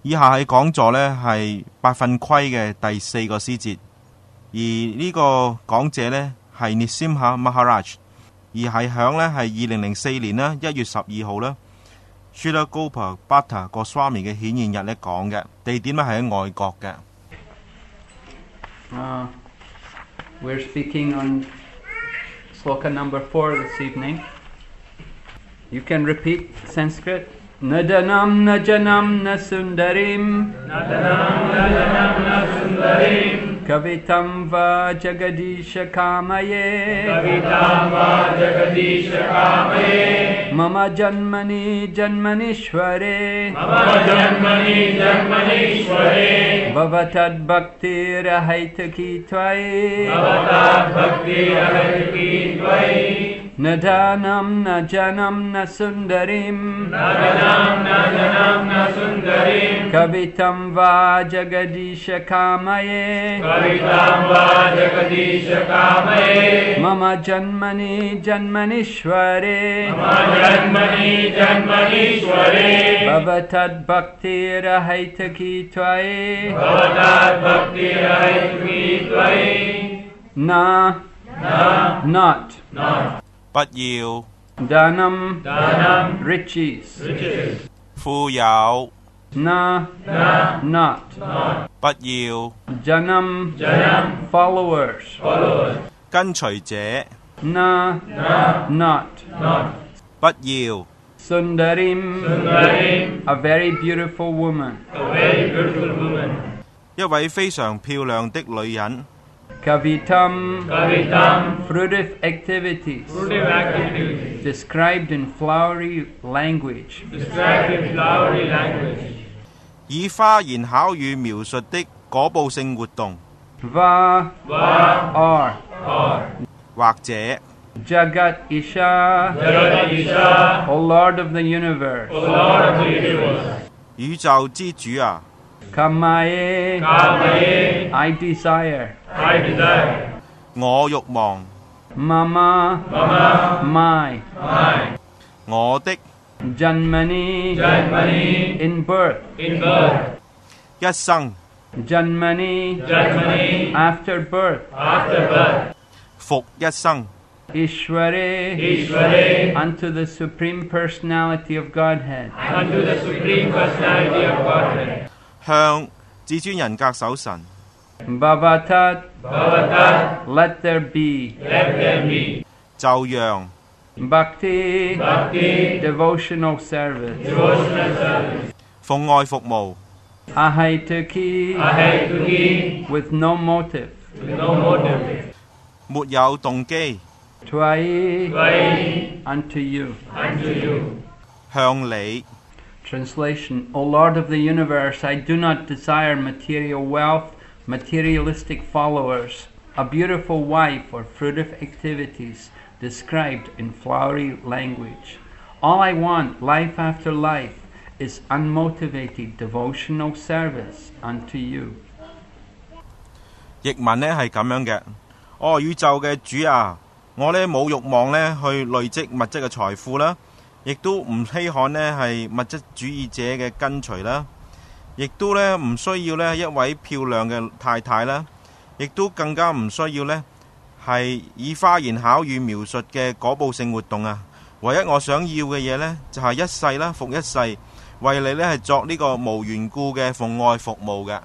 以下喺講座呢係八分規嘅第4個詩節，而呢個講者呢係 Nisimha Maharaj， 而係響呢係2004年啦1月12號啦 Srila Gopa Bhatta Goswami 嘅顯現日呢講嘅，地點呢係喺外國嘅。 We're speaking on sloka number 4 this evening. You can repeat Sanskrit. Nadanam najanam nasundarim Kavitam va jagadisha kamaye Mama janmani janmanishware Bhavatad bhakti rahaitaki tvai Nadanam najanam nasundarim Kavitam va jagadisha kamaye Mama janmani janmanishware Bhavatad bhakti rahaitaki tvai Na not 不要 Danam riches 富有 Na not 不要 Janam followers 跟隨者 Na not 不要 Sundarim a very beautiful woman 一位非常漂亮的女人 Kavitam fruitive activities described in flowery language 以花言巧語描述的果報性活動 Va or 或者 Jagat Isha O Lord of the universe 宇宙之主啊 Kamaye I desire 我慾望 Mama my 我的 Janmani in birth 一生 Janmani after birth 復一生 Ishware unto the Supreme Personality of Godhead 向至尊人格守神 Bhavatat let there be 就讓 Bhakti devotional service 奉愛服務 Ahaitaki with no motive 沒有動機 Tvai unto you 向你 Translation O Lord of the universe, I do not desire material wealth, materialistic followers, a beautiful wife or fruitive activities described in flowery language. All I want, life after life, is unmotivated devotional service unto you. 譯文呢係咁樣嘅，宇宙嘅主啊，我呢冇慾望呢去累積物質嘅財富啦，亦都唔稀罕呢係物質主義者嘅跟隨啦，亦都呢唔需要呢一位漂亮嘅太太啦，亦都更加唔需要呢係以花言巧語描述嘅果報性活動啊！唯一我想要嘅嘢呢，就係一世啦，復一世，為你呢係作呢個無緣故嘅奉愛服務嘅。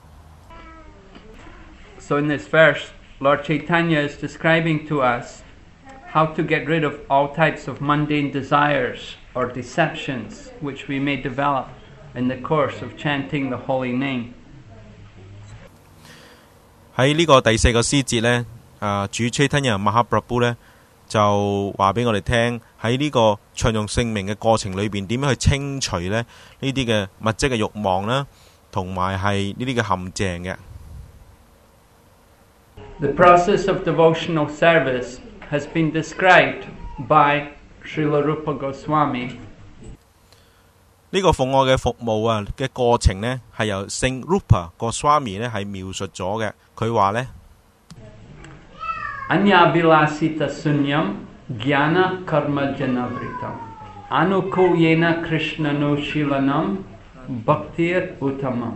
So in this verse, Lord Chaitanya is describing to us how to get rid of all types of mundane desires or deceptions which we may develop in the course of chanting the holy name. 喺呢個第4個詩節呢，主 Chaitanya Mahaprabhu 呢就話俾我哋聽，喺呢個唱誦聖名嘅過程裏邊，點樣去清除呢啲嘅物質嘅慾望啦，同埋係呢啲嘅陷阱嘅。 The process of devotional service has been described by Srila Rupa Goswami. 呢個奉愛嘅服務啊嘅過程呢，係由聖 Rupa Goswami 呢係描述咗嘅。佢話呢 Anya vilasita sunyam jnana karma janavritam anukulyena krishnano shilanam Bhaktir Uttamam.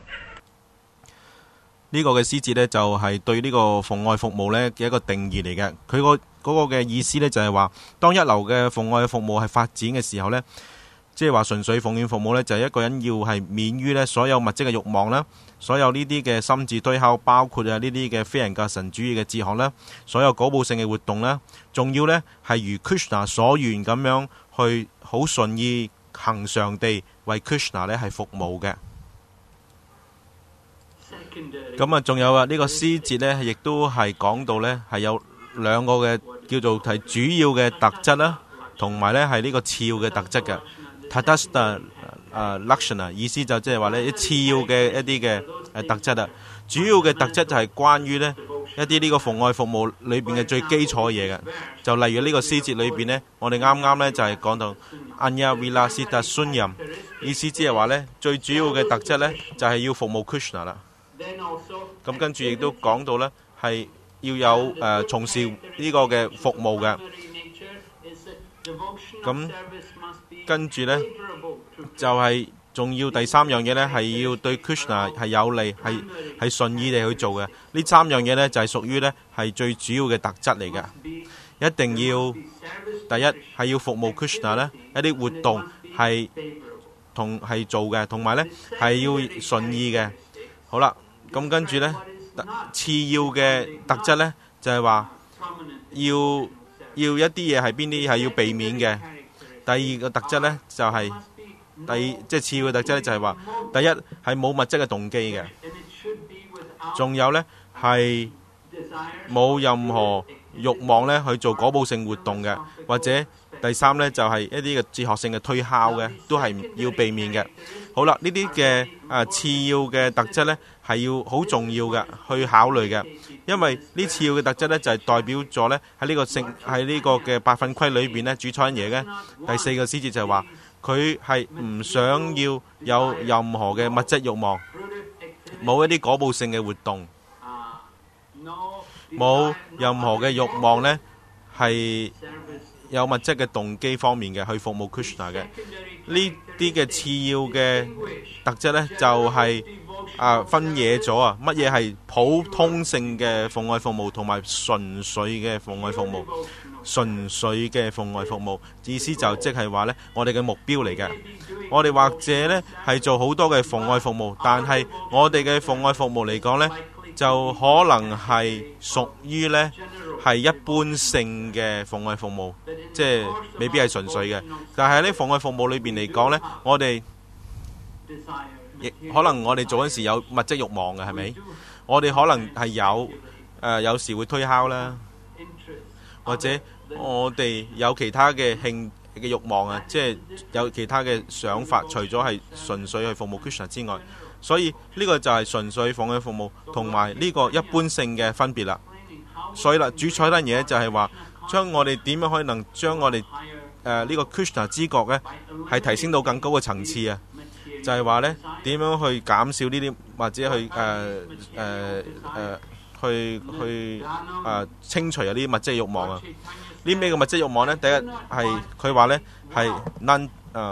呢個嘅詩節呢，就係對呢個奉愛服務呢嘅一個定義嚟嘅。佢嗰個嘅意思呢，就係話，當一流嘅奉愛服務係發展嘅時候呢，即係話純粹奉獻服務呢，就係一個人要係免於呢所有物質嘅慾望啦，所有呢啲嘅心智推敲，包括啊呢啲嘅非人格神主義嘅哲學啦，所有果報性嘅活動啦，仲要呢係如 Krishna 所願咁樣去好順意恒常地為 Krishna 呢係服務嘅。咁啊，仲有啊，呢個詩節呢，亦都係講到呢，係有兩個嘅叫做係主要嘅特質啦，同埋呢係呢個次要嘅特質嘅。Tatastha Lakshana 意思就即係話呢，次要嘅一啲嘅特質啊。主要嘅特質就係關於呢一啲呢個奉愛服務裏邊嘅最基礎嘅嘢嘅。就例如呢個詩節裏邊呢，我哋啱啱呢就係講到 Anya Vilasita Sunyam， 意思即係話呢，最主要嘅特質呢，就係要服務 Krishna 啦。咁跟住亦都講到呢，係要有從事呢個嘅服務嘅。咁跟住呢，就係仲要第三樣嘢呢，係要對 Krishna 係有利，係順意地去做嘅。呢三樣嘢呢，就係屬於呢係最主要嘅特質嚟嘅。一定要第一係要服務 Krishna 呢，一啲活動係做嘅，同埋呢係要順意嘅。好啦。咁跟住呢，次要嘅特質呢，就係話要一啲嘢係邊啲係要避免嘅。第二個特質呢，就係即係次要嘅特質呢，就係話第一係冇物質嘅動機嘅，仲有呢係冇任何慾望呢去做果報性活動嘅，或者第三呢，就係一啲嘅哲學性嘅推敲嘅，都係要避免嘅。好啦，呢啲嘅次要嘅特質呢，係要好重要嘅去考慮嘅，因為呢次要嘅特質呢，就係代表咗呢喺呢個嘅八分規裏邊呢，主宰嘢嘅第四個詩節就係話佢係唔想要有任何嘅物質慾望，冇一啲果報性嘅活動，冇任何嘅慾望呢係有物質嘅動機方面嘅去服務 Krishna 嘅。呢啲嘅次要嘅特質呢，就係分野咗啊！乜嘢係普通性嘅奉愛服務，同埋純粹嘅奉愛服務？純粹嘅奉愛服務意思就即係話呢，我哋嘅目標嚟嘅。我哋或者呢係做好多嘅奉愛服務，但係我哋嘅奉愛服務嚟講呢，就可能係屬於呢係一般性嘅奉愛服務，即係未必係純粹嘅。但係呢奉愛服務裏邊嚟講呢，我哋亦可能我哋做嗰時有物質慾望嘅，係咪？我哋可能係有時會推敲啦，或者我哋有其他嘅慾望啊，即係有其他嘅想法，除咗係純粹去服務 Krishna 之外。所以呢個就係純粹奉愛服務同埋呢個一般性嘅分別啦。所以啦，主採單嘢就係話，將我哋點樣可以能將我哋呢個 Krishna 知覺呢係提升到更高嘅層次啊！就係話呢，點樣去減少呢啲，或者去清除有啲物質慾望啊！呢咩嘅物質慾望呢？第一係佢話呢係 none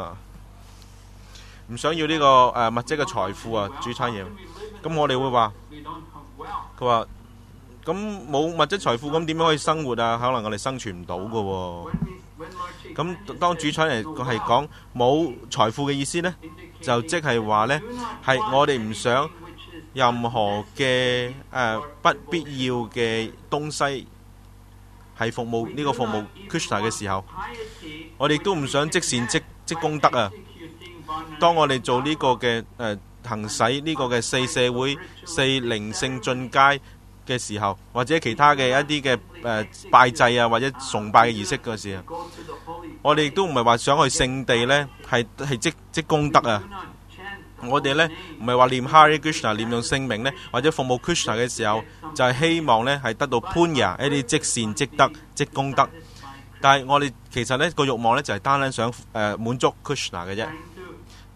唔想要呢個物質嘅財富啊，主餐嘢。咁我哋會話，佢話咁冇物質財富，咁點樣可以生活啊？可能我哋生存唔到㗎喎。咁當主餐嚟係講冇財富嘅意思呢，就即係話呢，係我哋唔想任何嘅不必要嘅東西係服務呢個服務 Krishna 嘅時候，我哋都唔想積善積功德啊。當我哋做呢個嘅行使呢個嘅四社會四靈性進階嘅時候，或者其他嘅一啲嘅拜祭啊，或者崇拜嘅儀式嘅時候，我哋亦都唔係話想去聖地呢，係積功德啊。我哋呢唔係話念 Hare Krishna 念用聖名呢，或者服務 Krishna 嘅時候，就係希望呢係得到 Punya 一啲積善積德積功德。但係我哋其實呢個慾望呢，就係單單想滿足 Krishna 嘅啫。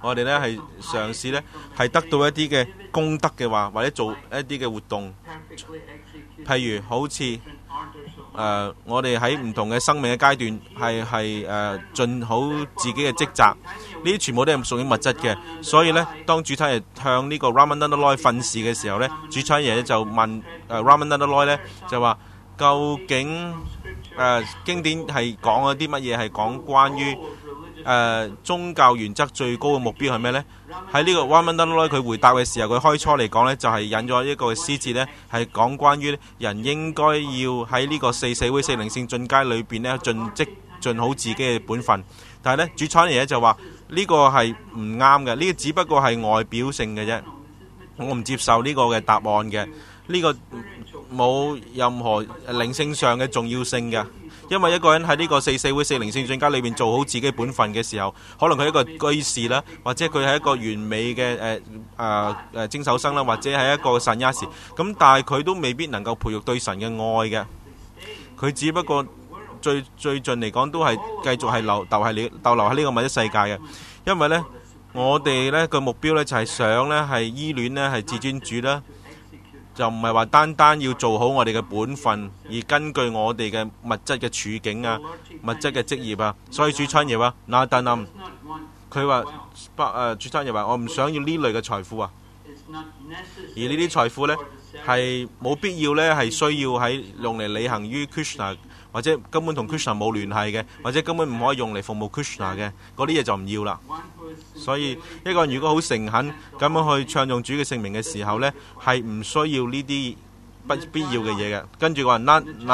我哋呢係嘗試呢係得到一啲嘅功德嘅話，或者做一啲嘅活動，譬如好似我哋喺唔同嘅生命嘅階段係盡好自己嘅職責，呢啲全部都係屬於物質嘅。所以呢，當主餐爺向呢個 Ramananda Roy 訓示嘅時候呢，主餐爺就問Ramananda Roy 呢就話：究竟經典係講咗啲乜嘢？係講關於宗教原則最高嘅目標係咩呢？喺呢個 Ramananda Roy 佢回答嘅時候，佢開初嚟講呢，就係引咗一個詩節呢，係講關於人應該要喺呢個四社會四靈性進階裏邊呢盡好自己嘅本分。但係呢，主餐爺就話呢個係唔啱嘅，呢個只不過係外表性嘅啫，我唔接受呢個嘅答案嘅，呢個冇任何靈性上嘅重要性嘅。因為一個人喺呢個四社會四靈性進階裏邊做好自己本分嘅時候，可能佢係一個居士啦，或者佢係一個完美嘅精手生啦，或者係一個神亞士，咁但係佢都未必能夠培育對神嘅愛嘅。佢只不過最盡嚟講都係繼續係逗留喺呢個物質世界嘅。因為呢，我哋呢個目標呢就係想呢係依戀呢係至尊主啦，就唔係話單單要做好我哋嘅本分，而根據我哋嘅物質嘅處境啊、物質嘅職業啊。所以主餐爺話：嗱，但佢話主餐爺話我唔想要呢類嘅財富啊，而呢啲財富呢，係冇必要呢，係需要喺用嚟履行於 Krishna， 或者根本同 Krishna 冇聯繫嘅，或者根本唔可以用嚟服務 Krishna 嘅嗰啲嘢就唔要啦。所以一個人如果好誠懇咁樣去唱頌主嘅聖名嘅時候呢，係唔需要呢啲不必要嘅嘢嘅。跟住話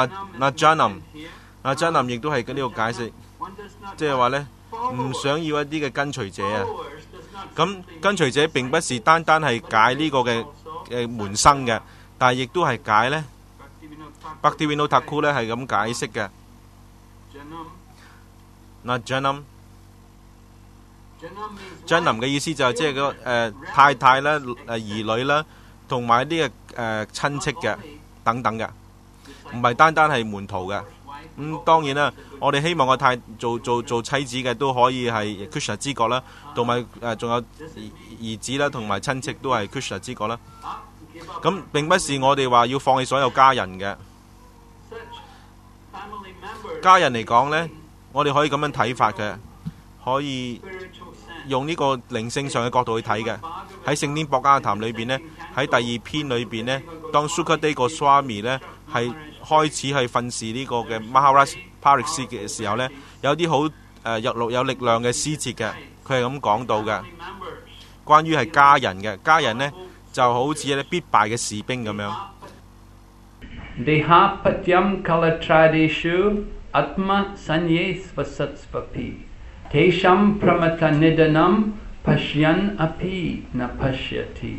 Janam 亦都係呢個解釋，即係話呢，唔想要一啲嘅跟隨者啊。咁跟隨者並不是單單係解呢個嘅門生嘅，但係亦都係解呢 Bhaktivinoda Thakur 呢係咁解釋嘅。Janam 嘅意思就係即係個太太啦、兒女啦，同埋啲嘅親戚嘅等等嘅，唔係單單係門徒嘅。當然啦，我哋希望個做妻子嘅都可以係 Krishna 之國啦，同埋仲有兒子啦，同埋親戚都係 Krishna 之國啦。咁並不是我哋話要放棄所有家人嘅。家人嚟講呢，我哋可以咁樣睇法嘅，可以用呢個靈性上嘅角度去睇嘅。喺聖典博家談裏邊呢，喺第二篇裏邊呢，當 Sukadeva Goswami 呢係開始去訓示呢個嘅 Maharaj Pariksit 嘅時候呢，有啲好有力量嘅詩節嘅，佢係咁講到嘅，關於係家人嘅。家人呢就好似咧必敗嘅士兵咁樣。 Deha patyam kalatradeshu atma sanyesvasatsvapi tesham pramata nidanam pashyan api na pashyati。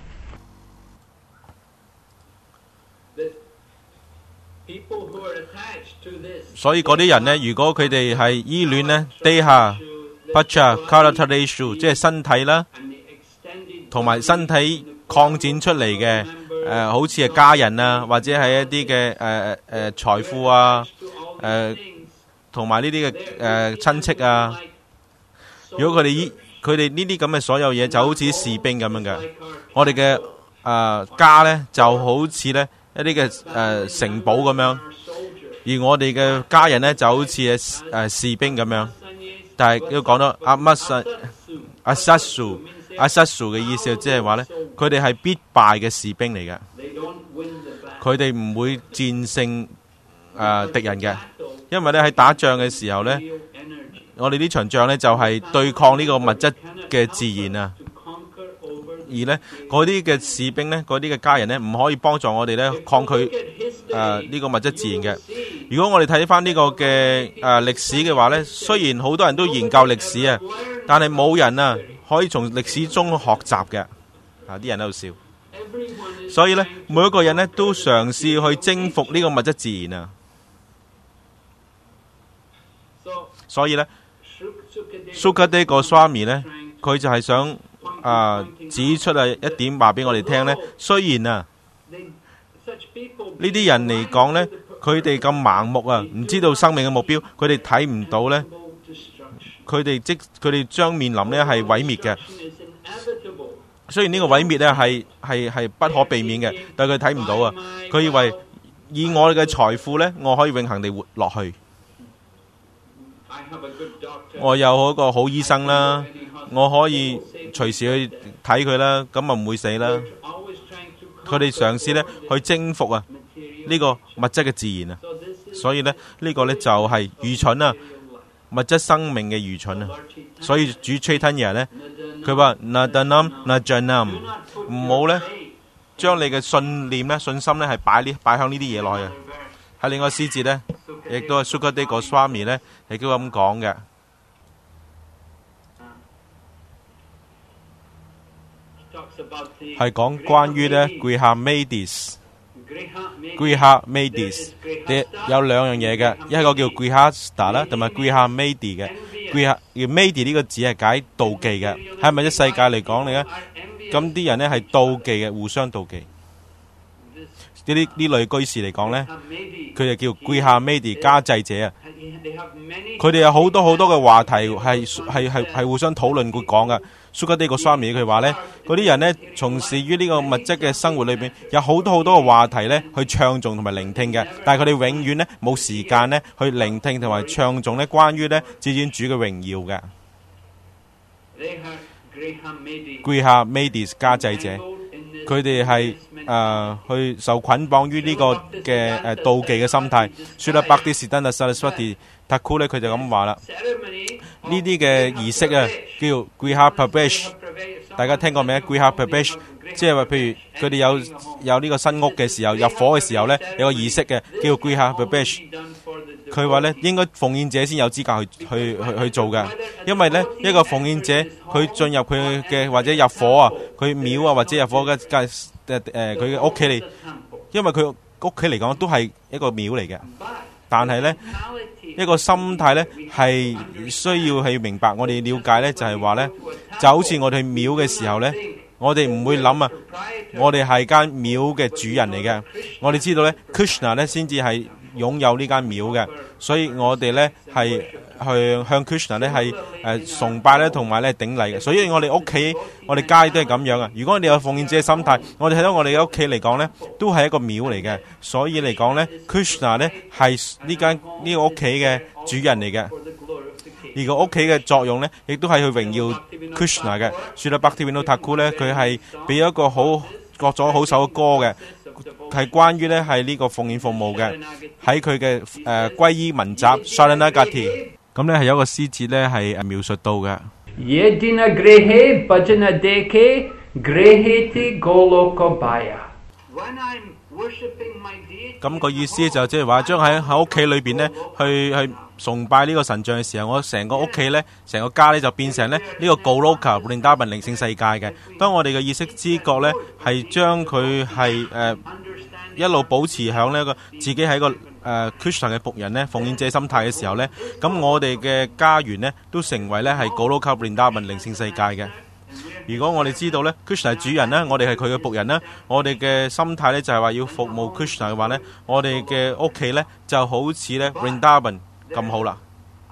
所以嗰啲人呢，如果佢哋係依戀呢 Deha Pacha Kalatradeshu， 即係身體啦，同埋身體擴展出嚟嘅好似係家人啊，或者係一啲嘅財富啊，同埋呢啲嘅親戚啊。如果佢哋呢啲咁嘅所有嘢，就好似士兵咁樣嘅。我哋嘅家呢，就好似呢一啲嘅城堡咁樣，而我哋嘅家人呢，就好似士兵咁樣。但係要講到阿薩蘇嘅意思，即係話呢，佢哋係必敗嘅士兵嚟嘅，佢哋唔會戰勝敵人嘅，因為呢喺打仗嘅時候呢，我哋呢場仗呢就係對抗呢個物質嘅自然啊，而呢嗰啲嘅士兵呢，嗰啲嘅家人呢，唔可以幫助我哋呢抗拒呢個物質自然嘅。如果我哋睇翻呢個嘅歷史嘅話呢，雖然好多人都研究歷史啊，但係冇人啊可以從歷史中學習嘅。啲人喺度笑。所以呢，每一個人呢都嘗試去征服呢個物質自然啊。所以呢 Sukadeva Goswami 呢，佢就係想指出一點話俾我哋聽呢，雖然啊呢啲人嚟講呢，佢哋咁盲目啊，唔知道生命嘅目標，佢哋睇唔到呢， 佢哋將面臨呢係毀滅嘅。雖然呢個毀滅呢係不可避免嘅，但係佢睇唔到啊！佢以為以我哋嘅財富呢，我可以永恆地活落去。我有一個好醫生啦，我可以隨時去睇佢啦，咁啊唔會死啦。佢哋嘗試呢去征服啊呢個物質嘅自然啊，所以呢，呢個呢就係愚蠢啊，物質生命嘅愚蠢啊。所以主吹吞嘢呢，佢話nadanam najanam， 唔好呢將你嘅信念呢、信心呢係擺向呢啲嘢落去啊。喺另外詩節呢，亦都係 Sukadeva Goswami 呢，亦都咁講嘅，係講關於呢 Griha Madis 有兩樣嘢嘅，一個叫 Grihastha 啦，同埋 Griha Madi 嘅。Madi 呢個字係解妒忌嘅，喺物質世界嚟講呢，咁啲人呢係妒忌嘅，互相妒忌。呢類居士嚟講呢，佢就叫 Griha Madi 家祭者啊。佢哋有好多嘅話題係互相討論會講噶。Sukadeva Goswami佢話呢，嗰啲人呢從事於呢個物質嘅生活裏邊，有好多嘅話題呢去唱頌同埋聆聽嘅，但係佢哋永遠呢冇時間呢去聆聽同埋唱頌呢關於呢至尊主嘅榮耀嘅。Griha Madis 家祭者，佢哋係去受捆綁於呢個嘅妒忌嘅心態。Srila Bhaktisiddhanta Saraswati Thakur 咧，佢就咁話啦。呢啲嘅儀式啊，叫 Griha Pravesh， 大家聽過未？ Griha Pravesh 即係話，譬如佢哋有呢個新屋嘅時候，入伙嘅時候呢，有個儀式嘅叫 Griha Pravesh。佢話呢，應該奉獻者先有資格去做嘅，因為呢，一個奉獻者佢進入佢嘅或者入伙啊，佢廟啊或者入伙嘅佢嘅屋企嚟，因為佢屋企嚟講都係一個廟嚟嘅，但係呢，一個心態呢係需要去明白，我哋了解呢就係話呢，就好似我哋廟嘅時候呢，我哋唔會諗啊，我哋係間廟嘅主人嚟嘅，我哋知道呢 Krishna 呢先至係擁有呢間廟嘅，所以我哋呢係去向 Krishna 呢係崇拜咧，同埋咧頂禮嘅。所以我哋屋企、我哋街都係咁樣啊。如果我哋有奉獻者嘅心態，我哋睇到我哋嘅屋企嚟講呢，都係一個廟嚟嘅。所以嚟講呢 Krishna 呢係呢個屋企嘅主人嚟嘅。而個屋企嘅作用呢，亦都係去榮耀 Krishna 嘅。Srila Bhaktivinoda Thakur 呢，佢係俾一個作咗好首嘅歌嘅。係關於呢係呢個奉獻服務嘅，喺佢嘅歸依文集 Sharanagati， 咁呢係有一個詩節呢係描述到嘅。 Yedina grehe bhajana deke greheti golokabaya。 咁個意思就即係話，將喺屋企裏邊呢去崇拜呢個神像嘅時候，我成個屋企呢，成個家呢就變成呢個 Goloka Vrindavan 靈性世界嘅。當我哋嘅意識知覺呢係將佢係一路保持響呢個自己係一個Krishna 嘅僕人呢，奉獻者心態嘅時候呢，咁我哋嘅家園呢都成為呢係 Goloka Vrindavan 靈性世界嘅。如果我哋知道呢 Krishna 係主人呢，我哋係佢嘅僕人呢，我哋嘅心態呢就係話要服務 Krishna 嘅話呢，我哋嘅屋企呢就好似呢 Vrindavan 咁好啦。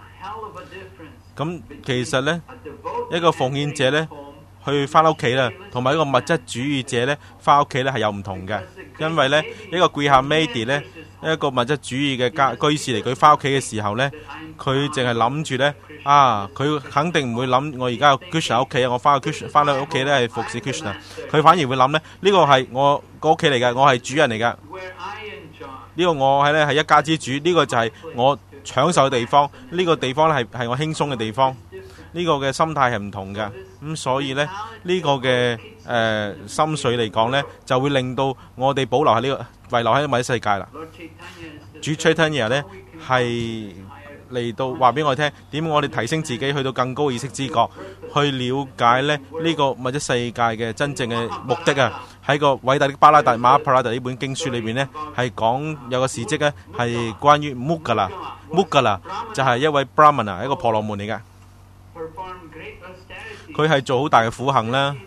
咁其實呢，一個奉獻者呢去翻屋企啦，同埋一個物質主義者呢翻屋企呢係有唔同嘅。因為呢，一個 Griha Madi 呢，一個物質主義嘅居士嚟，佢翻屋企嘅時候呢，佢淨係諗住呢，佢肯定唔會諗我而家有 Krishna 屋企啊，我翻去屋企呢係服侍 Krishna， 佢反而會諗呢，呢個係我個屋企嚟嘅，我係主人嚟㗎，呢個我係一家之主，呢個就係我享受嘅地方，呢個地方係我輕鬆嘅地方，呢個嘅心態係唔同嘅。咁所以呢，呢個嘅心緒嚟講呢，就會令到我哋保留喺呢個遺留喺物質世界啦。主 Chaitanya 呢係嚟到話俾我哋聽，點我哋提升自己去到更高嘅意識知覺，去了解呢個物質世界嘅真正嘅目的啊！喺個偉大的巴拉達馬帕拉達呢本經書裏邊呢，係講有個事蹟呢，係關於 Muggala 就係一位 Brahmana， 一個婆羅門嚟嘅。佢係做好大嘅苦行啦，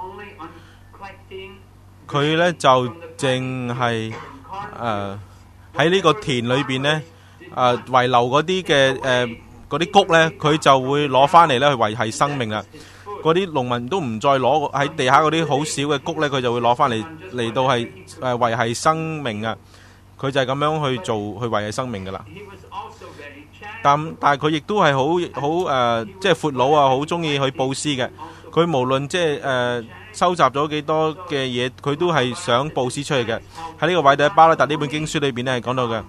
佢呢就淨係喺呢個田裏邊呢，遺留嗰啲嘅嗰啲谷呢，佢就會攞翻嚟呢去維繫生命啦。嗰啲農民都唔再攞喺地下嗰啲好少嘅谷呢，佢就會攞翻嚟到係維繫生命啊。佢就係咁樣去做去維繫生命噶啦。但係佢亦都係好即係闊佬啊，好中意去布施嘅。佢無論即係收集咗幾多嘅嘢，佢都係想布施出去嘅。喺呢個偉大巴拉達呢本經書裏邊咧係講到嘅。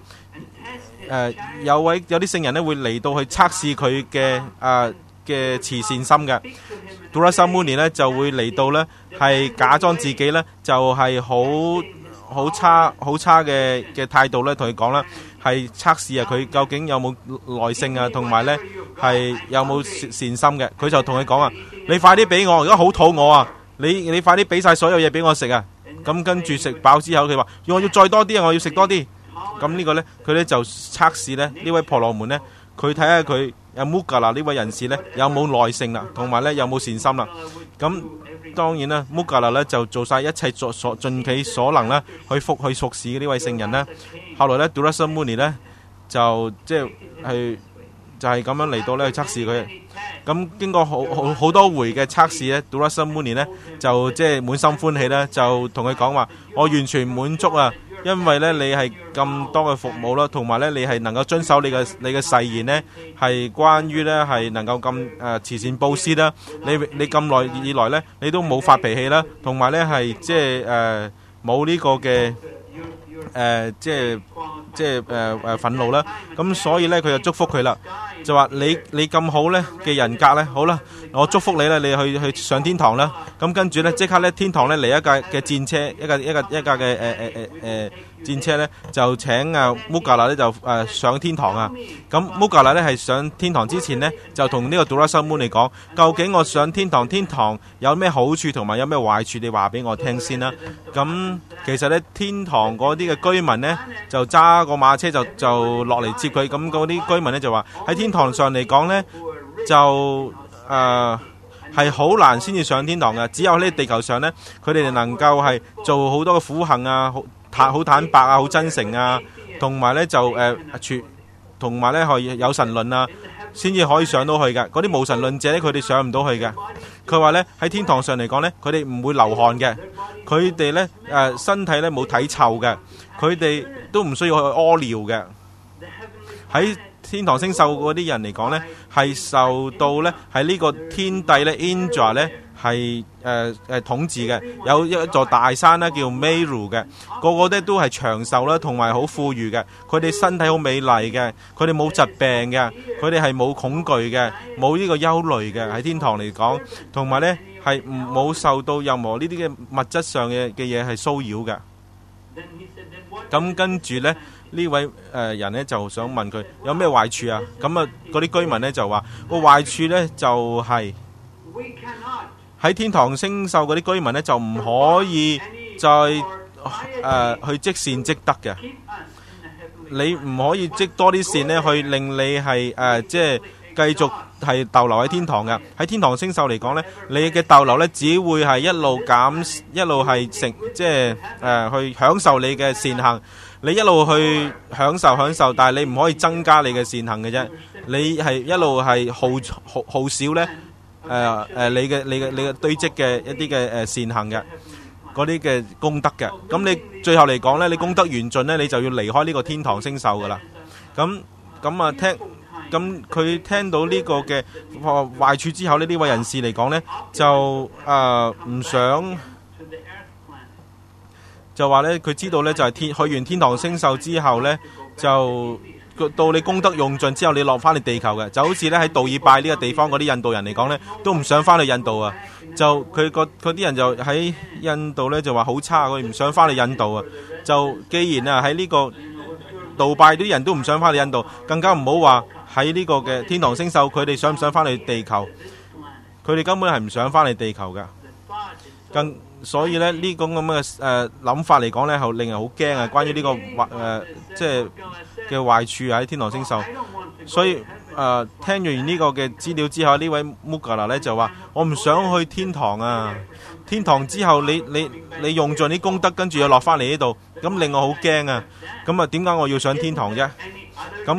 有啲聖人咧會嚟到去測試佢嘅慈善心嘅。杜拉沙穆尼咧就會嚟到咧係假裝自己咧就係好差嘅態度咧，同佢講啦，係測試啊佢究竟有冇耐性啊，同埋咧係有冇善心嘅。佢就同佢講啊，你快啲俾我，而家好肚餓啊！你快啲俾晒所有嘢俾我食啊！咁跟住食飽之後，佢話我要再多啲啊，我要食多啲。咁呢個咧，佢咧就測試咧呢位婆羅門咧，佢睇下佢穆格拉呢位人士咧有冇耐性啦，同埋咧有冇善心啦。咁當然啦，穆格拉咧就做晒一切盡其所能啦，去服侍呢位聖人啦。後來咧，杜拉沙穆尼咧就即係就係咁樣嚟到咧去測試佢。咁經過好多回嘅測試咧，杜拉沙穆尼咧就即係滿心歡喜啦，就同佢講話：我完全滿足啊！因為咧你係咁多嘅服務啦，同埋咧你係能夠遵守你嘅誓言呢，係關於咧係能夠咁慈善布施啦。你咁耐以來咧，你都冇發脾氣啦，同埋咧係即係冇呢個嘅即係憤怒啦。咁所以咧佢就祝福佢啦，就話你咁好咧嘅人格咧，好啦，我祝福你咧，你去上天堂啦。咁跟住咧即刻咧天堂咧嚟一架嘅戰車，一架嘅戰車咧就請穆格拉咧就上天堂啊。咁穆格拉咧係上天堂之前呢，就同呢個杜拉沙穆尼講，究竟我上天堂有咩好處同埋有咩壞處，你話俾我聽先啦。咁其實咧天堂嗰啲嘅居民呢，就揸個馬車就落嚟接佢。咁嗰啲居民呢，就話喺天堂上嚟講呢，就係好難先至上天堂嘅。只有喺地球上呢，佢哋能夠係做好多嘅苦行啊，好坦白啊，好真誠啊，同埋呢就同埋呢係有神論啊，先至可以上到去嘅。嗰啲無神論者呢，佢哋上唔到去嘅。佢話呢喺天堂上嚟講呢，佢哋唔會流汗嘅，佢哋呢身體呢冇體臭嘅，佢哋都唔需要去屙尿嘅。喺天堂星宿嗰啲人嚟講呢，係受到呢係呢個天帝呢 Indra 呢係統治嘅。有一座大山呢叫 Meru 嘅，個個呢都係長壽啦，同埋好富裕嘅。佢哋身體好美麗嘅，佢哋冇疾病嘅，佢哋係冇恐懼嘅，冇呢個憂慮嘅。喺天堂嚟講，同埋呢係冇受到任何呢啲嘅物質上嘅嘢係騷擾嘅。咁跟住呢位人呢就想問佢有咩壞處啊？咁啊嗰啲居民呢就話個壞處呢就係喺天堂星宿嗰啲居民呢就唔可以再去積善積德嘅。你唔可以積多啲善呢去令你係即係繼續係逗留喺天堂嘅。喺天堂星宿嚟講呢，你嘅逗留呢只會係一路係即係去享受你嘅善行。你一路去享受，但係你唔可以增加你嘅善行嘅啫。你係一路係耗少咧，你嘅堆積嘅一啲嘅善行嘅嗰啲嘅功德嘅。咁你最後嚟講咧，你功德完盡咧，你就要離開呢個天堂星宿噶啦。咁佢聽到呢個嘅壞處之後呢，呢位人士嚟講咧就唔想。就話咧，佢知道咧就係去完天堂星宿之後咧，就到你功德用盡之後，你落翻嚟地球嘅，就好似咧喺杜爾拜呢個地方嗰啲印度人嚟講咧，都唔想翻去印度啊。就佢啲人就喺印度咧就話好差，佢唔想翻去印度啊。就既然啊喺呢個杜拜啲人都唔想翻去印度，更加唔好話喺呢個嘅天堂星宿，佢哋想唔想翻去地球？佢哋根本係唔想翻去地球噶。所以咧呢種咁嘅諗法嚟講咧，係令人好驚啊！關於呢個即係嘅壞處喺天堂星宿。所以聽完呢個嘅資料之後，呢位穆格拉咧就話：我唔想去天堂啊！天堂之後你用盡啲功德，跟住又落翻嚟呢度，咁令我好驚啊！咁啊點解我要上天堂啫？咁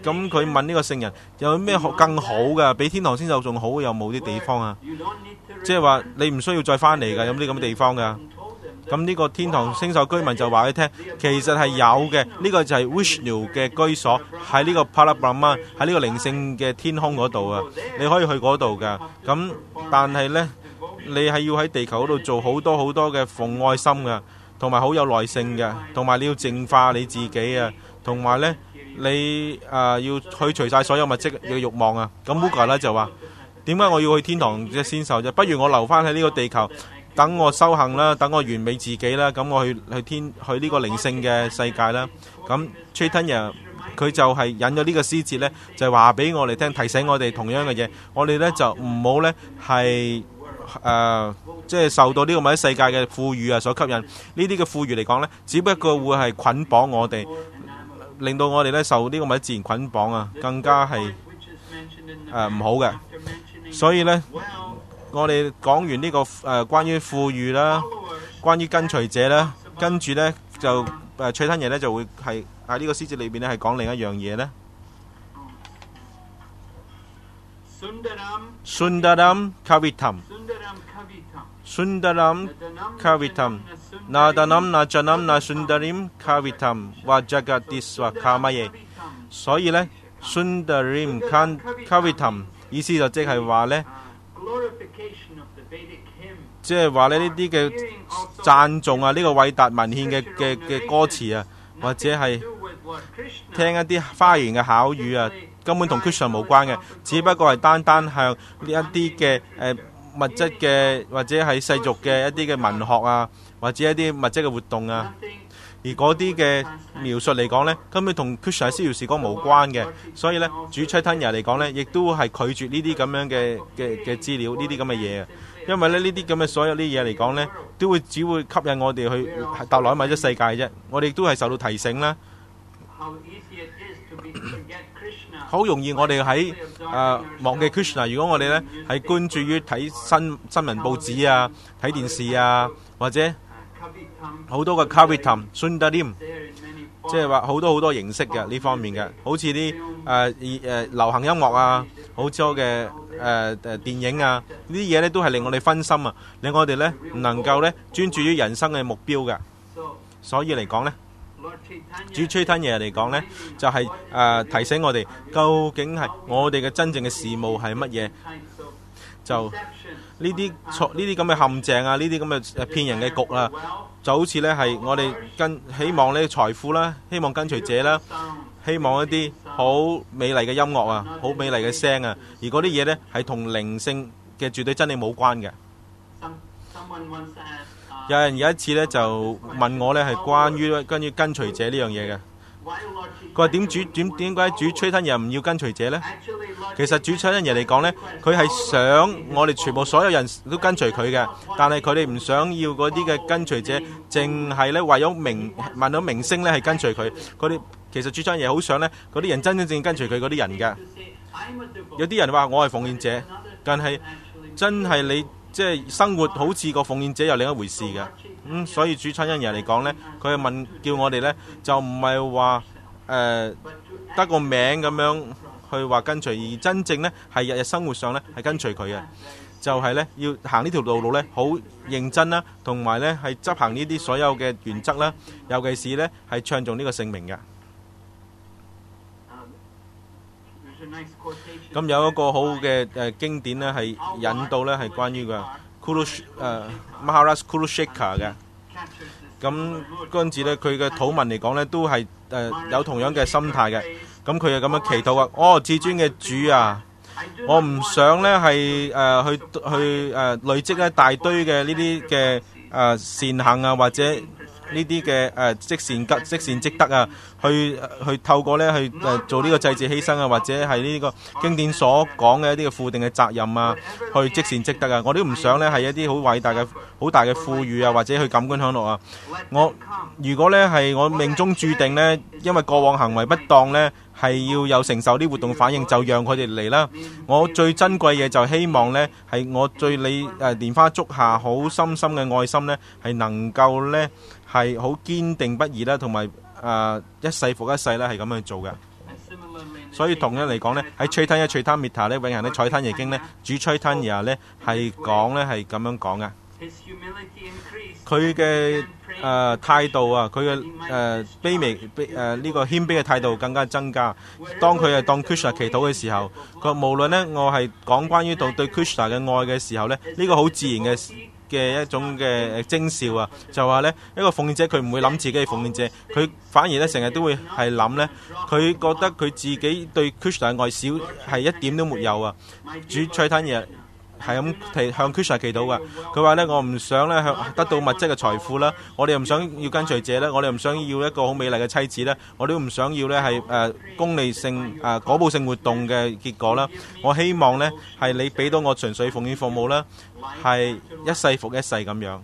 咁佢問呢個聖人有咩更好㗎？比天堂星宿仲好有冇啲地方啊？即係話你唔需要再翻嚟㗎，有啲咁嘅地方㗎。咁呢個天堂星宿居民就話佢聽，其實係有嘅。呢個就係 Vishnu 嘅居所，喺呢個 Parabrahma， 喺呢個靈性嘅天空嗰度啊，你可以去嗰度㗎。咁但係呢，你係要喺地球嗰度做好多好多嘅奉愛心㗎，同埋好有耐性嘅，同埋你要淨化你自己啊，同埋呢，你要去除晒所有物質嘅慾望啊。咁 Muga 咧就話：點解我要去天堂嘅先受啫？不如我留翻喺呢個地球。等我修行啦，等我完美自己啦，咁我去呢個靈性嘅世界啦。咁 Chaitanya 佢就係引咗呢個詩節呢，就係話俾我哋聽，提醒我哋同樣嘅嘢。我哋呢就唔好呢係即係受到呢個物質世界嘅富裕啊所吸引。呢啲嘅富裕嚟講呢，只不過會係捆綁我哋，令到我哋呢受呢個物質自然捆綁啊，更加係唔好嘅。所以呢，我哋講完呢個關於富裕啦，關於跟隨者啦，跟住呢就Chaitanya呢就會係喺呢個詩節裏邊呢係講另一樣嘢呢。Sundaram Kavitam Sundaram Kavitam Nadanam Najanam Nasundarim Kavitam Vajagadiswa Kamaye。 所以呢 Sundarim Kavitam 意思就即係話呢，即係話呢啲嘅讚頌啊，呢個偉達文獻嘅歌詞啊，或者係聽一啲花言嘅巧語啊，根本同 Krishna 無關嘅，只不過係單單向呢一啲嘅物質嘅或者係世俗嘅一啲嘅文學啊，或者一啲物質嘅活動啊，而嗰啲嘅描述嚟講呢，根本同 Krishna 逍遙時光無關嘅，所以呢，主 Chaitanya 嚟講呢，亦都係拒絕呢啲咁樣嘅資料，呢啲咁嘅嘢啊。因為咧呢啲咁嘅所有啲嘢嚟講呢，只會吸引我哋去踏落喺物質世界啫。我哋都係受到提醒啦，好容易我哋喺忘記 Krishna。如果我哋呢係關注於睇新聞報紙啊、睇電視啊，或者好多嘅 Kavitam Sundarim， 即係話好多形式嘅呢方面嘅，好似啲流行音樂啊，好多嘅電影啊，呢啲嘢呢都係令我哋分心啊，令我哋呢唔能夠呢專注於人生嘅目標嘅。所以嚟講呢，主 Chaitanya 嚟講呢，就係提醒我哋究竟係我哋嘅真正嘅事務係乜嘢。就呢啲咁嘅陷阱啊，呢啲咁嘅騙人嘅局啊，就好似呢係我哋希望呢財富啦，希望跟隨者啦，希望一啲好美麗嘅音樂啊，好美麗嘅聲啊，而嗰啲嘢呢係同靈性嘅絕對真理冇關嘅。有人有一次呢就問我呢係關於跟隨者呢樣嘢嘅，佢話點解主 Chaitanya 唔要跟隨者呢？其實主 Chaitanya嚟講呢，佢係想我哋全部所有人都跟隨佢嘅，但係佢哋唔想要嗰啲嘅跟隨者，淨係呢為咗聞到名聲呢係跟隨佢。佢哋其實主 Chaitanya好想呢嗰啲人真正跟隨佢嗰啲人嘅。有啲人話我係奉獻者，但係真係你即係生活好似個奉獻者又另一回事嘅。所以主 Chaitanya嚟講呢，佢係叫我哋呢，就唔係話得個名咁樣去話跟隨，而真正呢係日日生活上呢係跟隨佢嘅，就係呢要行呢條道路呢好認真啦，同埋呢係執行呢啲所有嘅原則啦，尤其是呢係唱頌呢個聖名嘅。咁有一個好嘅經典呢係引導呢係關於嘅Maharaj Kurushekar 嘅。咁嗰陣時咧，佢嘅禱文嚟講呢都係有同樣嘅心態嘅。咁佢就咁樣祈禱啊！至尊嘅主啊，我唔想呢係去累積一大堆嘅呢啲嘅善行啊，或者呢啲嘅積善積德啊，去透過呢去做呢個祭祀犧牲啊，或者係呢個經典所講嘅一啲嘅負定嘅責任啊，去積善積德啊，我都唔想呢係一啲好偉大嘅好大嘅富裕啊，或者去感官享樂啊。如果呢係我命中注定呢，因為過往行為不當呢，係要有承受啲活動反應，就讓佢哋嚟啦。我最珍貴嘅就希望呢係我對你蓮花足下好深深嘅愛心呢，係能夠呢係好堅定不移啦，同埋一世復一世啦，係咁樣做嘅。 所以同樣嚟講呢，喺吹吞一吹吞 mita 咧，永恆的彩吞夜經呢，主吹吞也呢係講呢係咁樣講嘅。佢嘅態度啊，佢嘅卑微呢個謙卑嘅態度更加增加。當佢係當 Krishna 祈禱嘅時候，佢無論呢我係講關於對 Krishna 嘅愛嘅時候呢，呢個好自然嘅一種嘅徵兆啊，就話呢一個奉獻者佢唔會諗自己係奉獻者，佢反而呢成日都會係諗呢，佢覺得佢自己對 Krishna 嘅愛少係一點都沒有啊。主吹吞嘢係咁向 Krishna 祈禱噶，佢話呢，我唔想呢得到物質嘅財富啦，我哋又唔想要跟隨者啦，我哋又唔想要一個好美麗嘅妻子啦，我哋都唔想要呢係功利性果報性活動嘅結果啦。我希望呢係你俾到我純粹奉獻服務啦，係一世復一世咁樣。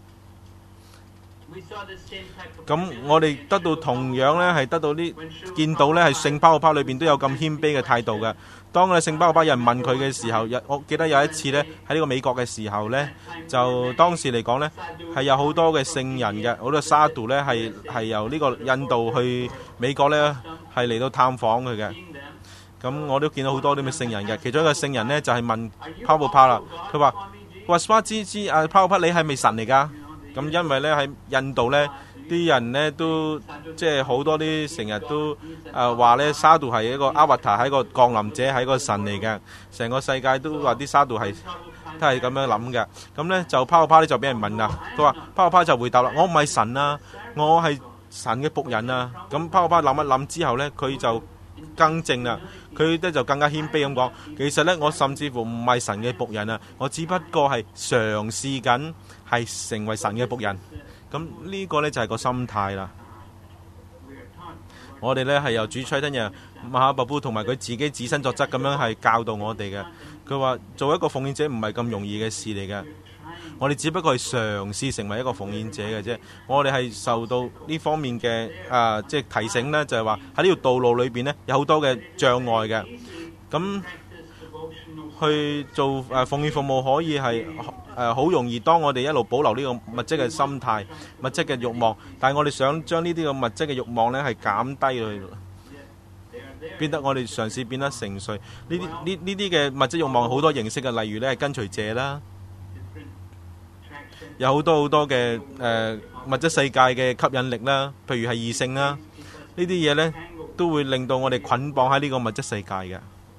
咁我哋得到同樣呢係得到呢見到呢係聖巴奧巴裏邊都有咁謙卑嘅態度嘅。當我哋聖巴奧巴有人問佢嘅時候，我記得有一次呢喺呢個美國嘅時候呢，就當時嚟講呢係有好多嘅聖人嘅，好多沙杜呢係由呢個印度去美國呢係嚟到探訪佢嘅。咁我都見到好多啲咁嘅聖人嘅，其中一個聖人呢就係問巴奧巴啦，佢話：哇，巴茲茲啊，巴奧巴你係咪神嚟㗎？咁因為呢喺印度呢啲人呢都即係好多啲成日都話呢沙杜係一個阿瓦塔，係一個降臨者，係一個神嚟嘅。成個世界都話啲沙杜係都係咁樣諗嘅。咁呢就巴奧巴呢就俾人問啦，佢話巴奧巴就回答啦：我唔係神啊，我係神嘅僕人啊。咁巴奧巴諗一諗之後呢，佢就更正啦，佢呢就更加謙卑咁講：其實呢，我甚至乎唔係神嘅僕人啊，我只不過係嘗試緊係成為神嘅僕人。咁呢個呢就係個心態啦。我哋呢係由主吹吞嘅馬哈巴布同埋佢自己自身作則咁樣係教導我哋嘅。佢話做一個奉獻者唔係咁容易嘅事嚟嘅，我哋只不過係嘗試成為一個奉獻者嘅啫。我哋係受到呢方面嘅即係提醒呢，就係話喺呢條道路裏邊呢有好多嘅障礙嘅。咁去做奉獻服務可以係好容易，當我哋一路保留呢個物質嘅心態、物質嘅慾望，但係我哋想將呢啲嘅物質嘅慾望呢係減低佢，變得我哋嘗試變得成熟。呢啲嘅物質慾望好多形式嘅，例如呢係跟隨者啦，有好多嘅物質世界嘅吸引力啦，譬如係異性啦，呢啲嘢呢都會令到我哋捆綁喺呢個物質世界嘅。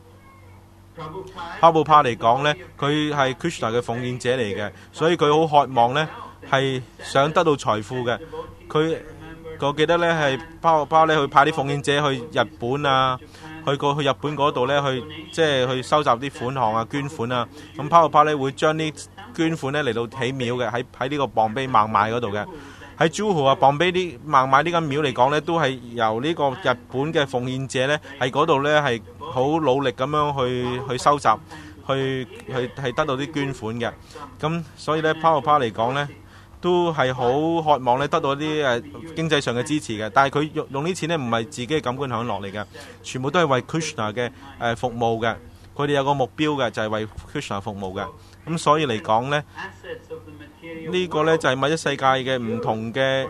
哈布帕嚟講呢，佢係 Krishna 嘅奉獻者嚟嘅，所以佢好渴望呢係想得到財富嘅。我記得呢係哈布帕呢去派啲奉獻者去日本啊，去日本嗰度呢去即係去收集啲款項啊、捐款啊。咁哈布帕呢會將啲捐款呢嚟到起廟嘅，喺呢個磅卑孟買嗰度嘅。喺 Juhu 啊，磅卑啲孟買呢間廟嚟講呢，都係由呢個日本嘅奉獻者呢喺嗰度呢係好努力咁樣去收集，去得到啲捐款嘅。咁所以呢 Prabhupada 嚟講呢，都係好渴望呢得到啲經濟上嘅支持嘅。但係佢用啲錢呢唔係自己嘅感官享樂嚟嘅，全部都係為 Krishna 嘅服務嘅。佢哋有個目標嘅，就係為 Krishna 服務嘅。咁所以嚟講呢，呢個呢就係物質世界嘅唔同嘅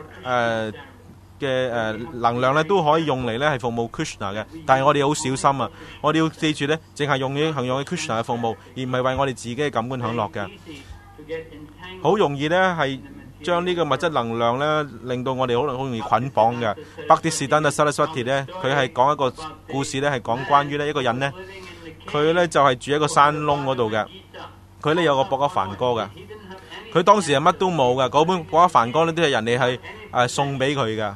能量呢都可以用嚟呢係服務 Krishna 嘅。但係我哋好小心啊！我哋要記住呢，淨係用於Krishna 嘅服務，而唔係為我哋自己嘅感官享樂嘅。好容易呢係將呢個物質能量呢令到我哋好容易捆綁嘅。Bhaktisiddhanta Saraswati 呢，佢係講一個故事呢，係講關於呢一個人呢，佢呢就係住喺個山窿嗰度嘅。佢呢有個博克梵歌嘅，佢當時係乜都冇嘅，嗰本博克梵歌呢都係人哋係送俾佢嘅。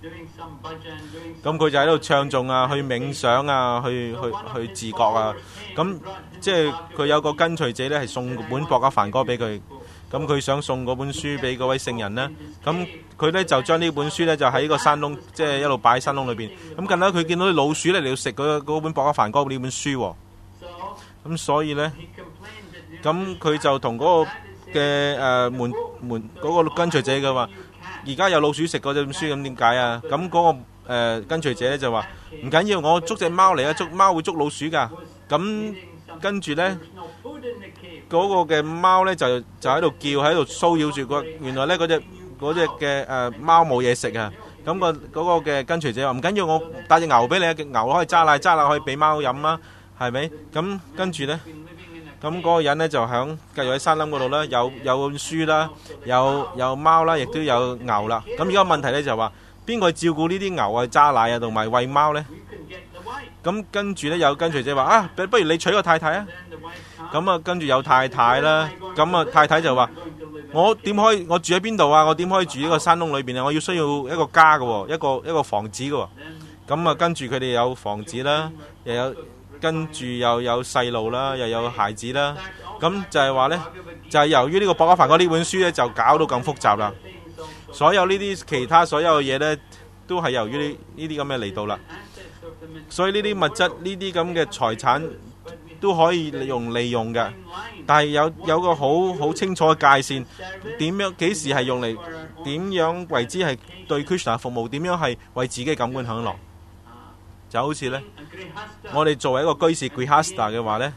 咁佢就喺度唱誦啊，去冥想啊，去自覺啊。咁即係佢有個跟隨者呢係送本博克梵歌俾佢。咁佢想送嗰本書俾嗰位聖人呢。咁佢呢就將呢本書呢就喺個山窿，即係一路擺喺山窿裏邊。咁近來佢見到啲老鼠呢嚟到食嗰本博克梵歌呢本書。咁所以呢，咁佢就同嗰個嘅門嗰個跟隨者嘅話，而家有老鼠食嗰本書，咁點解啊？咁嗰個跟隨者咧就話唔緊要，我捉隻貓嚟啊，捉貓會捉老鼠噶。咁跟住咧，嗰個嘅貓咧就喺度叫，喺度騷擾住個。原來咧嗰隻嘅貓冇嘢食啊。 咁嗰個嘅跟隨者話唔緊要，我帶隻牛俾你，牛可以揸奶可以俾貓飲啦，係咪？咁跟住呢，咁嗰個人呢就繼續喺山林嗰度啦，有本書啦，有貓啦，亦都有牛啦。咁而家問題呢就話邊個照顧呢啲牛啊、揸奶啊同埋餵貓呢？咁跟住呢，有跟隨者話啊，不如你娶個太太啊！咁啊跟住有太太啦，咁啊太太就話我點可以？我住喺邊度啊？我點可以住呢個山窿裏邊啊？我要需要一個家嘅，一個房子嘅。咁啊跟住佢哋有房子啦，跟住又有細路啦，又有孩子啦。咁就係話呢，就係由於呢個博阿凡哥呢本書呢，就搞到咁複雜啦。所有呢啲其他所有嘅嘢呢，都係由於呢啲咁嘅嚟到啦。所以呢啲物質呢啲咁嘅財產都可以利用嘅，但係有個好清楚嘅界線，幾時係用嚟，點樣為之係對 Krishna 服務，點樣係為自己感官享樂。就好似呢，我哋作為一個居士 Grihastha 嘅話呢，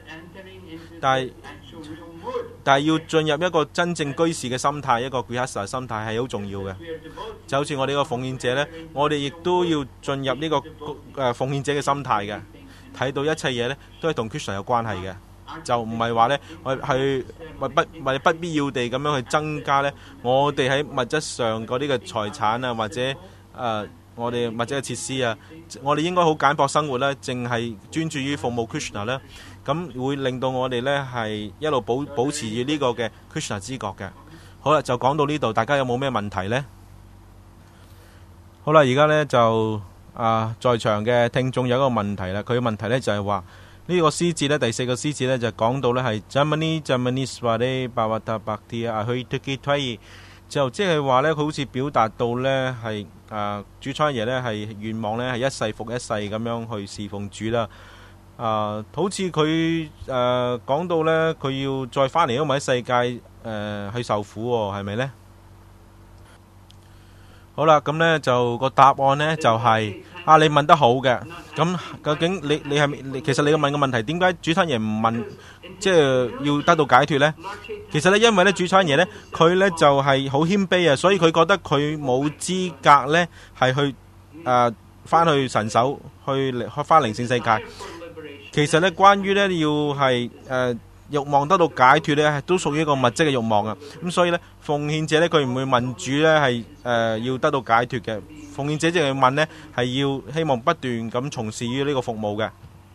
但係要進入一個真正居士嘅心態，一個 Grihastha 心態係好重要嘅。就好似我哋個奉獻者呢，我哋亦都要進入呢個奉獻者嘅心態嘅，睇到一切嘢呢都係同 Krishna 有關係嘅，就唔係話呢去不必要地咁樣去增加呢我哋喺物質上嗰啲嘅財產啊，或者我哋物質嘅設施啊，我哋應該好簡樸生活呢，淨係專注於服務 Krishna 呢，咁會令到我哋呢係一路保持住呢個嘅 Krishna 知覺嘅。好啦，就講到呢度，大家有冇咩問題呢？好啦，而家呢就在場嘅聽眾有一個問題啦。佢嘅問題呢就係話呢個詩節呢，第4個詩節呢就講到呢係 Jamani Sware Bhavata Bhakti Ahitaki Twayi， 就即係話呢，佢好似表達到呢係主昌爺呢係願望呢係一世復一世咁樣去侍奉主啦。好似佢講到呢，佢要再翻嚟呢個物質世界去受苦喎，係咪呢？好啦，咁呢就個答案呢就係你問得好嘅。咁究竟你其實你問嘅問題，點解主餐爺唔問即係要得到解脫呢？其實呢，因為呢主餐爺呢，佢呢就係好謙卑啊，所以佢覺得佢冇資格呢係去翻去神手去翻靈性世界。其實呢，關於呢要係欲望得到解脫呢，都屬於一個物質嘅欲望啊。咁所以呢，奉獻者呢，佢唔會問主呢係要得到解脫嘅。奉獻者淨係問呢係要希望不斷咁從事於呢個服務嘅。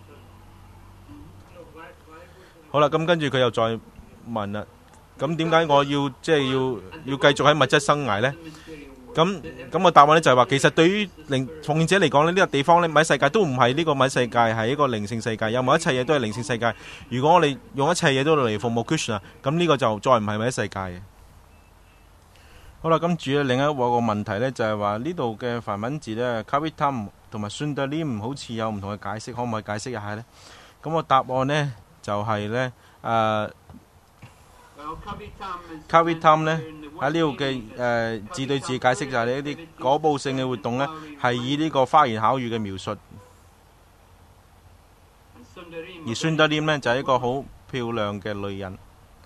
好啦，咁跟住佢又再問啦。咁點解我要即係要繼續喺物質生涯呢？咁個答案呢就係話，其實對於奉獻者嚟講呢，呢個地方呢，物質世界都唔係呢個物質世界，係一個靈性世界。有冇一切嘢都係靈性世界？如果我哋用一切嘢都嚟服務 Krishna， 咁呢個就再唔係物質世界嘅。好啦，跟住呢另一個問題呢，就係話呢度嘅梵文字呢 Kavitam 同埋 Sundarim 好似有唔同嘅解釋，可唔可以解釋一下呢？咁個答案呢就係呢Kavitam 呢喺呢度嘅字對字解釋就係呢一啲果報性嘅活動呢，係以呢個花言巧語嘅描述，而 Sundarim 呢就係一個好漂亮嘅女人，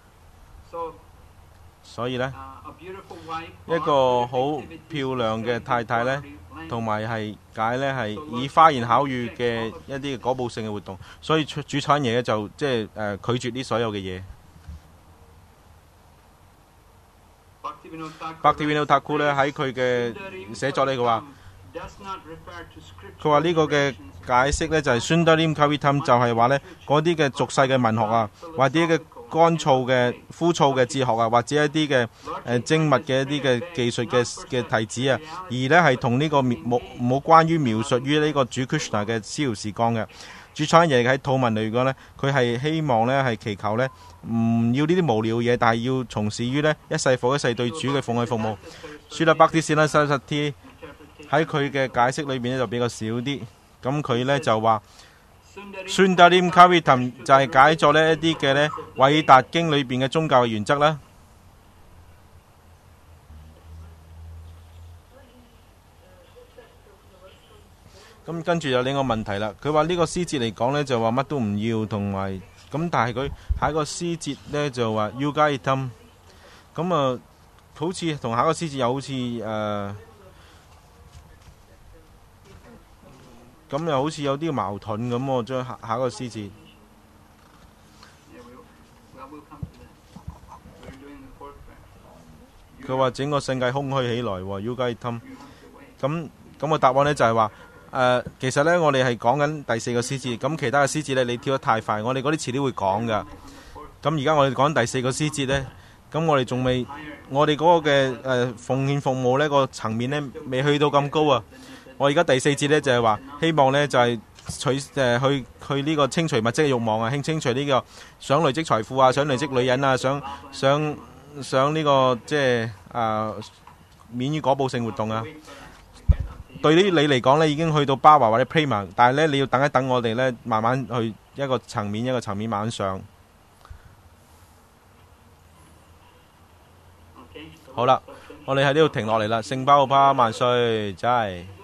所以呢，一個好漂亮嘅太太呢，同埋係解呢係以花言巧語嘅一啲果報性嘅活動，所以主產爺呢就即係拒絕呢所有嘅嘢。Bhaktivinoda Thakur 咧喺佢嘅寫作呢，佢話呢個嘅解釋呢就係 Sundarim Kavitam 就係話呢嗰啲嘅俗世嘅文學啊，或者嘅乾燥嘅枯燥嘅哲學啊，或者一啲嘅精密嘅一啲嘅技術嘅提子啊，而呢係同呢個冇關於描述於呢個主 Krishna 嘅逍遙時光嘅。主產爺喺土文嚟講呢，佢係希望呢係祈求呢唔要呢啲無聊嘢，但係要從事於呢一世復一世對主嘅奉獻服務。Srila Bhaktisinoda Saraswati喺佢嘅解釋裏邊呢就比較少啲，咁佢呢就話 Sundarim Kavitam 就係解咗呢一啲嘅呢偉達經裏邊嘅宗教嘅原則啦。咁跟住有另一個問題啦，佢話呢個詩節嚟講呢，就話乜都唔要，同埋咁，但係佢下一個詩節呢，就話 Yugayitam， 咁好似同下一個詩節又好似咁又好似有啲矛盾咁喎，將下一個詩節。 Yeah, we'll come to that. We're doing the fourth verse. 佢話整個世界空虛起來喎，要雞氹。 You have to wait. 咁個答案呢就係話其實呢，我哋係講緊第四個詩節，咁其他嘅詩節呢，你跳得太快，我哋嗰啲遲啲會講噶。咁而家我哋講第四個詩節呢，咁我哋仲未，我哋嗰個嘅奉獻服務呢個層面呢，未去到咁高啊。我而家第四節呢，就係話，希望呢就係去呢個清除物質嘅慾望啊，清除呢個想累積財富啊，想累積女人啊，想呢個即係免於果報性活動啊。對於你嚟講呢，已經去到巴華或者 Prima， 但係呢，你要等一等我哋呢，慢慢去一個層面慢慢上。 Okay, so 好啦，我哋喺呢度停落嚟啦。聖包巴萬歲，真係〜